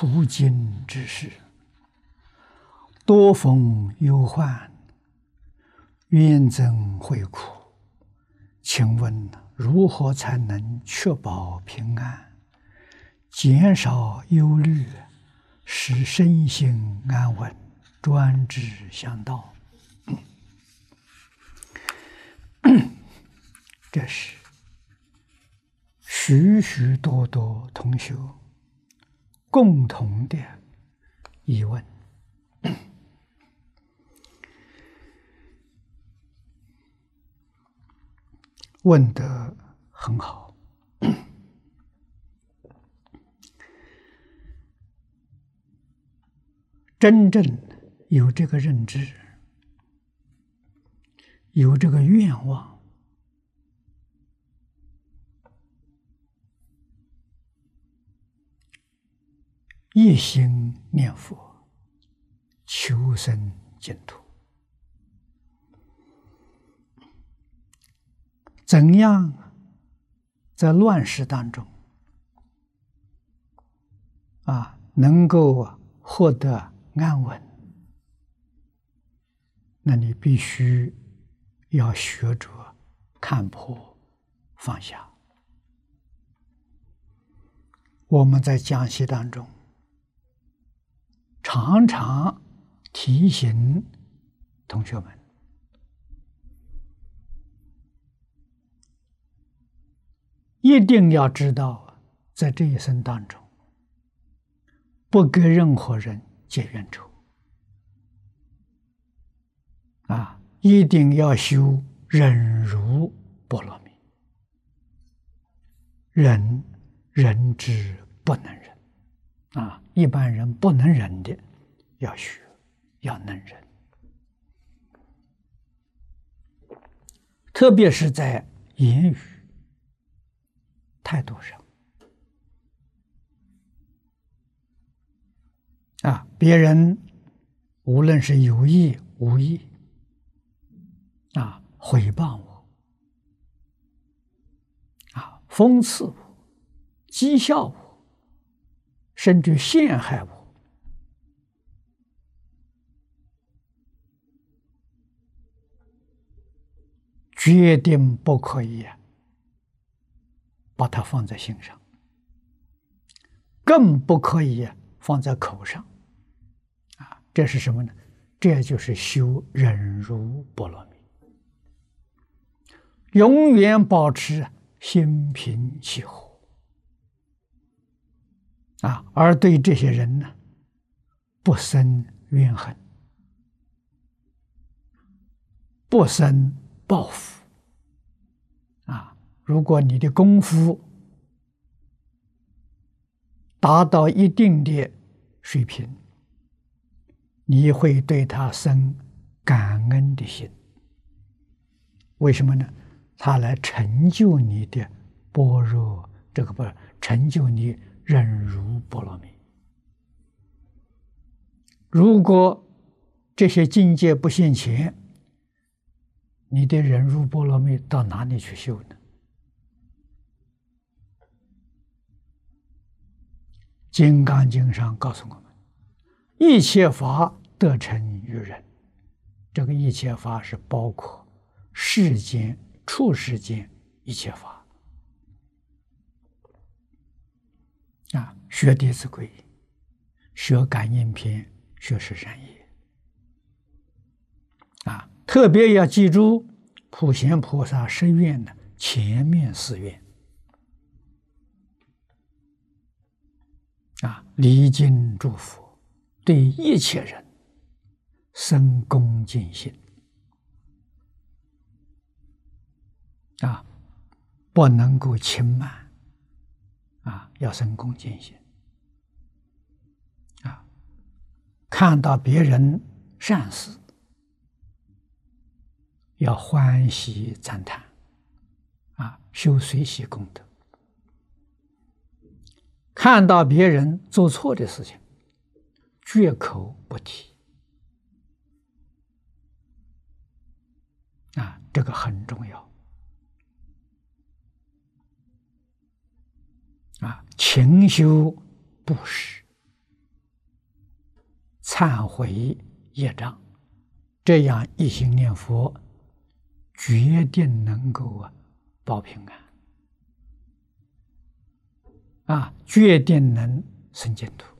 途经之事，多逢忧患，怨憎会苦。请问如何才能确保平安，减少忧虑，使身心安稳，专志向道？这是许许多多同学共同的疑问。问得很好。真正有这个认知，有这个愿望，一心念佛，求生净土。怎样在乱世当中能够获得安稳？那你必须要学着看破放下。我们在讲习当中常常提醒同学们，一定要知道，在这一生当中，不跟任何人结冤仇一定要修忍辱波罗蜜。忍，人之不能忍一般人不能忍的，要学，要能忍。特别是在言语态度上别人无论是有意无意诽谤我讽刺我，讥笑我，甚至陷害我，决定不可以把它放在心上，更不可以放在口上这是什么呢？这就是修忍辱波罗蜜，永远保持心平气和而对这些人呢，不生怨恨，不生报复如果你的功夫达到一定的水平，你会对他生感恩的心。为什么呢？他来成就你的般若，成就你忍辱波罗蜜。如果这些境界不现前，你的忍辱波罗蜜到哪里去修呢？《金刚经》上告诉我们，一切法得成于人。这个一切法是包括世间、处世间一切法学《弟子规》，学《感应篇》，学《十善业》特别要记住普贤菩萨十愿的前面4愿礼敬诸佛，对一切人生恭敬心不能够轻慢要生恭敬心看到别人善事，要欢喜赞叹修随喜功德。看到别人做错的事情，绝口不提这个很重要勤修布施， 忏悔业障，这样一心念佛，决定能够保平安，决定能生净土。